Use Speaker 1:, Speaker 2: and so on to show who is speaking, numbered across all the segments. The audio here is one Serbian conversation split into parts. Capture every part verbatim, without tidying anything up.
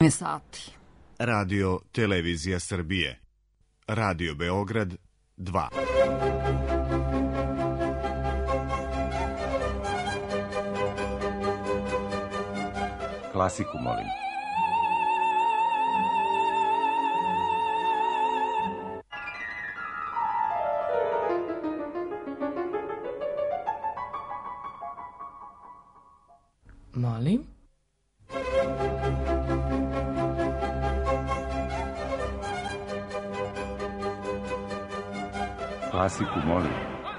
Speaker 1: trinaest sati.
Speaker 2: Radio Televizija Srbije. Radio Beograd dva.
Speaker 3: Klasiku molim.
Speaker 4: Molim?
Speaker 3: Klasiku molim.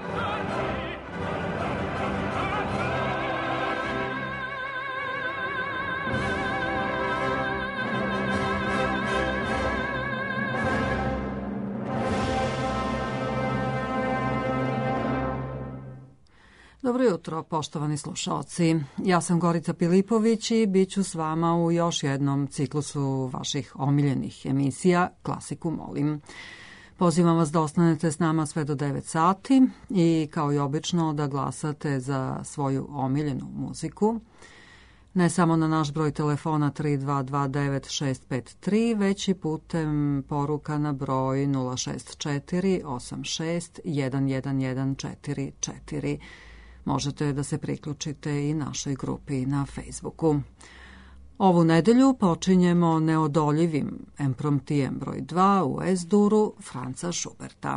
Speaker 1: Dobro jutro, poštovani slušaoci. Ja sam Gorica Pilipović i bit ću s vama u još jednom ciklusu vaših omiljenih emisija Klasiku molim. Pozivam vas da ostanete s nama sve do devet sati i kao i obično da glasate za svoju omiljenu muziku. Ne samo na naš broj telefona tri dva dva devet šest pet tri, već i putem poruka na broj nula šest četiri osam šest jedan jedan jedan četiri četiri. Možete da se priključite i našoj grupi na Facebooku. Ovu nedelju počinjemo neodoljivim Empromtijem broj dva u Es-duru Franca Schuberta.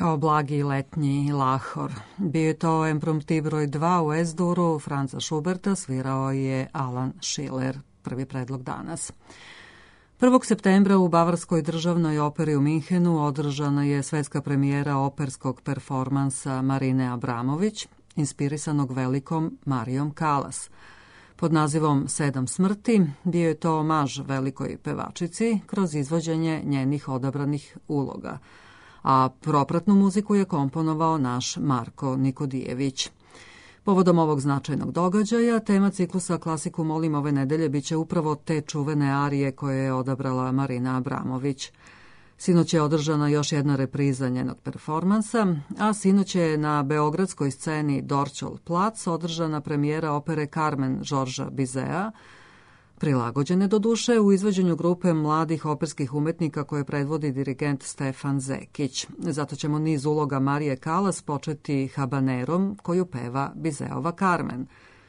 Speaker 1: kao blagi letnji lahor. Bio je to impromptu broj dva u S-duru Franza Schuberta, svirao je Alan Schiller, prvi predlog danas. prvog septembra u Bavarskoj državnoj operi u Minhenu održana je svetska premijera operskog performansa Marine Abramović, inspirisanog velikom Marijom Kalas. Pod nazivom Sedam smrti bio je to omaž velikoj pevačici kroz izvođenje njenih odabranih uloga, a propratnu muziku je komponovao naš Marko Nikodijević. Povodom ovog značajnog događaja, tema ciklusa Klasiku molim ove nedelje biće upravo te čuvene arije koje je odabrala Marina Abramović. Sinoć je održana još jedna repriza njenog performansa, a sinoć je na beogradskoj sceni Dorćol plac održana premijera opere Carmen Žorža Bizea, prilagođene do duše u izvođenju grupe mladih operskih umetnika koje predvodi dirigent Stefan Zekić. Zato ćemo niz uloga Marije Kalas početi habanerom koju peva Bizeova Carmen.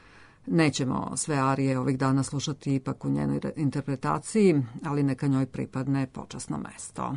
Speaker 1: Nećemo sve arije ovih dana slušati ipak u njenoj interpretaciji, ali neka njoj pripadne počasno mesto.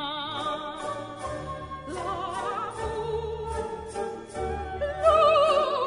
Speaker 4: L'amour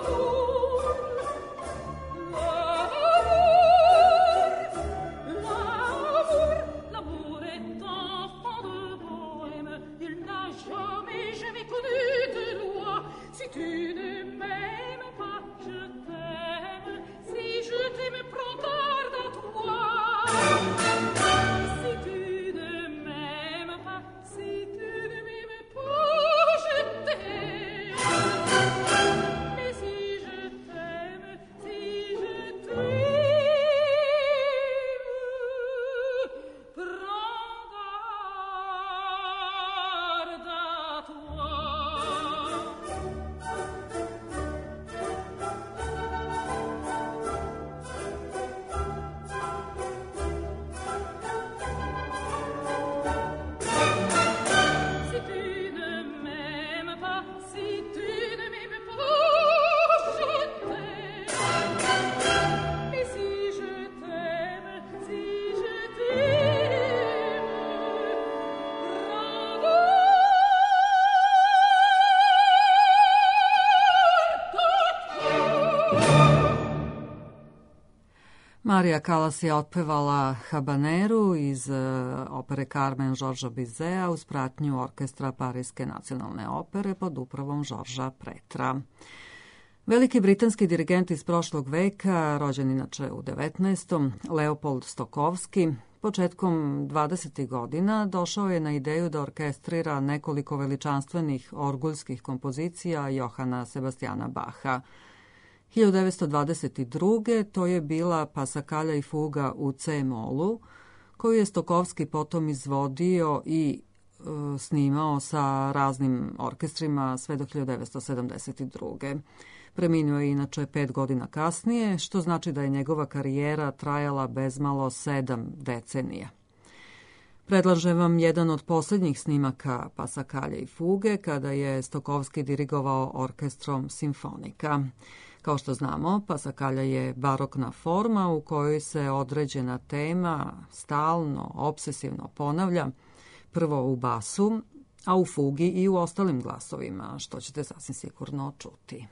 Speaker 1: Maria Callas je otpevala Habaneru iz opere Carmen Georgesa Bizeta uz pratnju orkestra Pariske nacionalne opere pod upravom Georgesa Pretra. Veliki britanski dirigent iz prošlog veka, rođen inače u devetnaestom. Leopold Stokowski, početkom dvadesetih godina došao je na ideju da orkestrira nekoliko veličanstvenih orguljskih kompozicija Johana Sebastijana Baha. hiljadu devetsto dvadeset druge. to je bila Pasakalja i fuga u C-molu, koju je Stokowski potom izvodio i e, snimao sa raznim orkestrima sve do hiljadu devetsto sedamdeset druge. Preminuo je inače pet godina kasnije, što znači da je njegova karijera trajala bezmalo sedam decenija. Predlažem vam jedan od posljednjih snimaka Pasakalje i fuge, kada je Stokowski dirigovao orkestrom simfonika. Kao što znamo, Pasakalja je barokna forma u kojoj se određena tema stalno, obsesivno ponavlja, prvo u basu, a u fugi i u ostalim glasovima, što ćete sasvim sigurno čuti.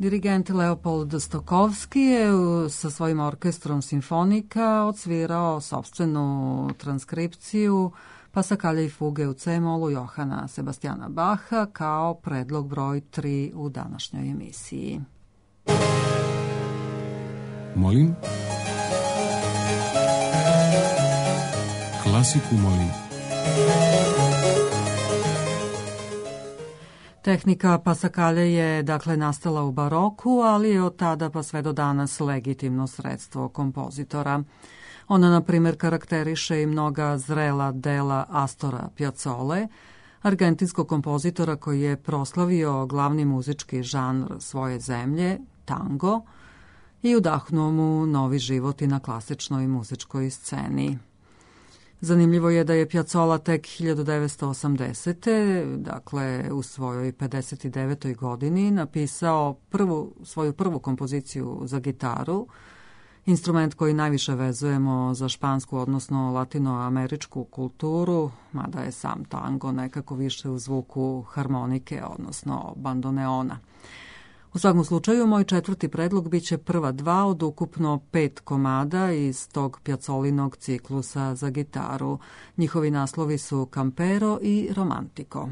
Speaker 1: Dirigent Leopold Stokowski je sa svojim orkestrom simfonika odsvirao sopstvenu transkripciju Pasakalja i fuge u C-molu Johana Sebastijana Baha kao predlog broj tri u današnjoj emisiji.
Speaker 4: Molim? Klasiku molim.
Speaker 1: Tehnika pasakalje je dakle nastala u baroku, ali je od tada pa sve do danas legitimno sredstvo kompozitora. Ona, na primjer, karakteriše i mnoga zrela dela Astora Piazzole, argentinskog kompozitora koji je proslavio glavni muzički žanr svoje zemlje, tango, i udahnuo mu novi život i na klasičnoj muzičkoj sceni. Zanimljivo je da je Piazzolla tek hiljadu devetsto osamdesete. dakle u svojoj pedeset devetoj godini, napisao prvu, svoju prvu kompoziciju za gitaru, instrument koji najviše vezujemo za špansku, odnosno latinoameričku kulturu, mada je sam tango nekako više u zvuku harmonike, odnosno bandoneona. U svakom slučaju, moj četvrti predlog biće prva dva od ukupno pet komada iz tog Piazzolinog ciklusa za gitaru. Njihovi naslovi su Campero i Romantico.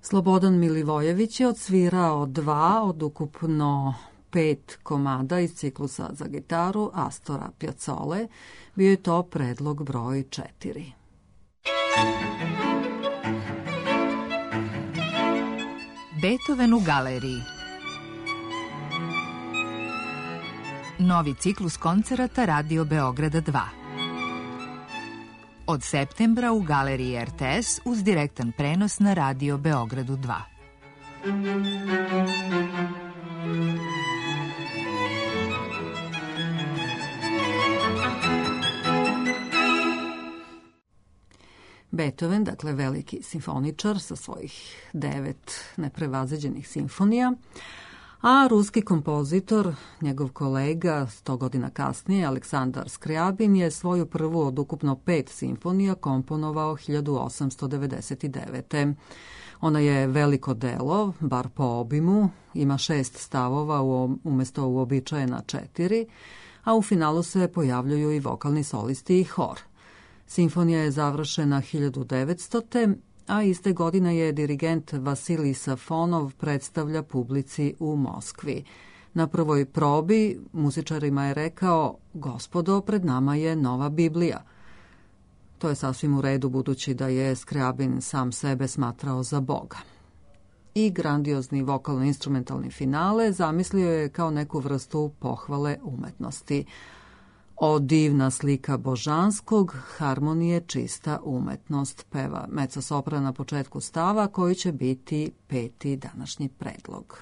Speaker 1: Slobodan Milivojević je odsvirao dva od ukupno pet komada iz ciklusa za gitaru Astora Piazzole. Bio je to predlog broj četiri.
Speaker 4: Beethoven u galeriji. Novi ciklus koncerata Radio Beograda dva. Od septembra u galeriji R T S uz direktan prenos na Radio Beogradu dva.
Speaker 1: Beethoven, dakle veliki simfoničar sa svojih devet neprevaziđenih simfonija, a ruski kompozitor, njegov kolega, sto godina kasnije, Aleksandar Skriabin, je svoju prvu od ukupno pet simfonija komponovao hiljadu osamsto devedeset devete. Ona je veliko delo, bar po obimu, ima šest stavova umesto uobičajena četiri, a u finalu se pojavljuju i vokalni solisti i hor. Simfonija je završena hiljadu devetstote. a iste godine je dirigent Vasilij Safonov predstavlja publici u Moskvi. Na prvoj probi muzičarima je rekao: "Gospodo, pred nama je nova Biblija." To je sasvim u redu, budući da je Skriabin sam sebe smatrao za Boga. I grandiozni vokalno-instrumentalni finale zamislio je kao neku vrstu pohvale umetnosti. O divna slika božanskog, harmonije čista umetnost, peva mezzo-sopran na početku stava, koji će biti peti današnji predlog.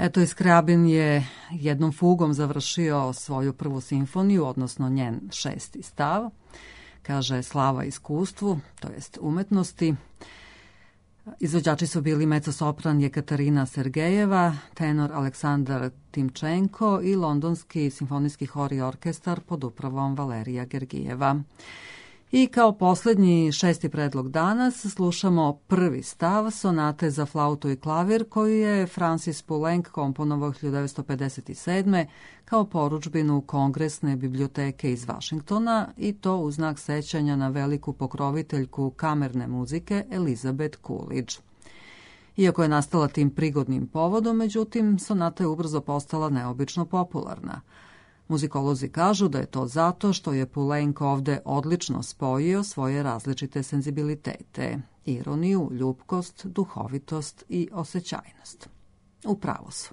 Speaker 1: Eto, i Skrjabin je jednom fugom završio svoju prvu simfoniju, odnosno njen šesti stav. Kaže slava iskustvu, to jest umetnosti. Izvođači su bili mezzo-sopran Jekaterina Sergejeva, tenor Aleksandar Timčenko i londonski simfonijski hor i orkestar pod upravom Valerija Gergijeva. I kao posljednji šesti predlog danas slušamo prvi stav sonate za flautu i klavir koju je Francis Poulenc komponovao hiljadu devetsto pedeset sedme. kao porudžbinu Kongresne biblioteke iz Vašingtona i to u znak sećanja na veliku pokroviteljku kamerne muzike Elizabeth Coolidge. Iako je nastala tim prigodnim povodom, međutim, sonata je ubrzo postala neobično popularna. Muzikolozi kažu da je to zato što je Poulenc ovde odlično spojio svoje različite senzibilitete, ironiju, ljubkost, duhovitost i osjećajnost. U pravu su.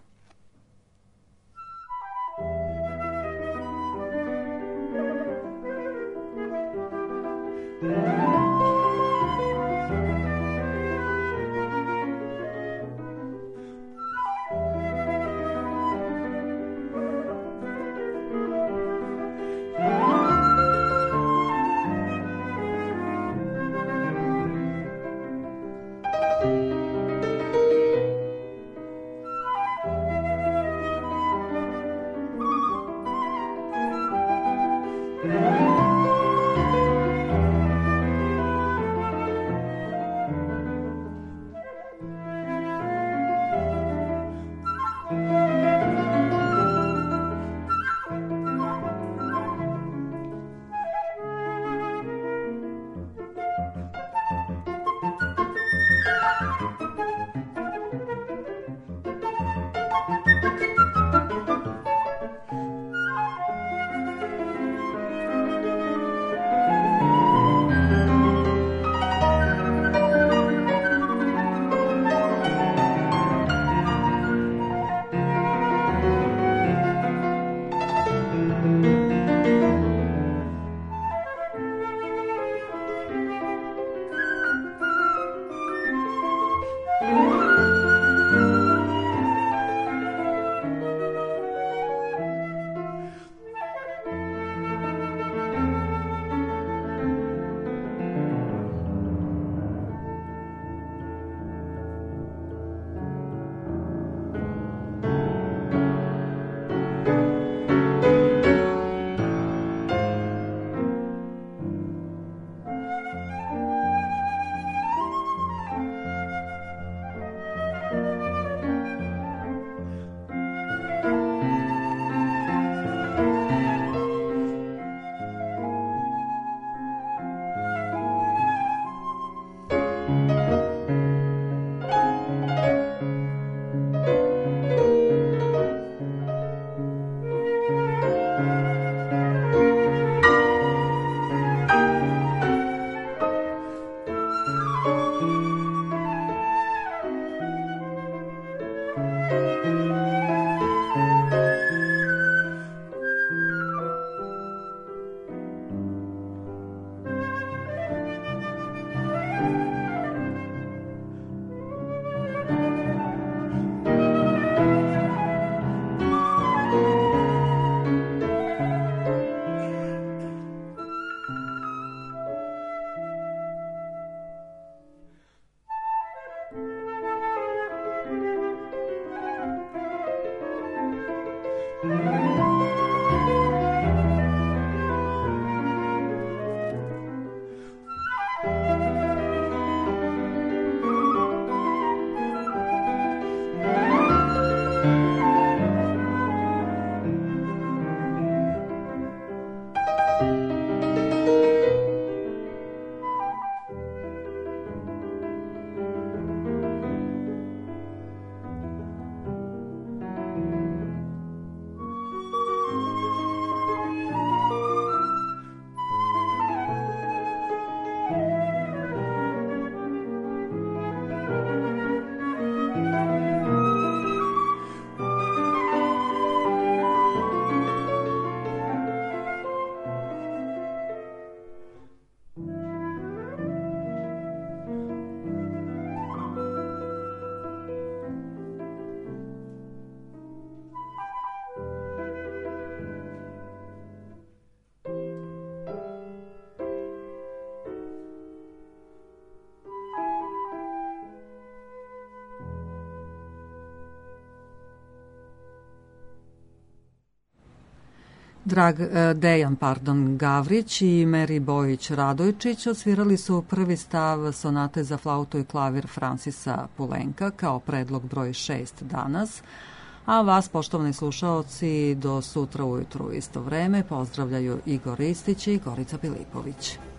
Speaker 1: Drag Dejan pardon, Gavrić i Meri Bojić-Radojčić odsvirali su prvi stav sonate za flautu i klavir Francisa Poulenca kao predlog broj šest danas, a vas, poštovani slušaoci, do sutra ujutru u isto vreme pozdravljaju Igor Ristić i Gorica Pilipović.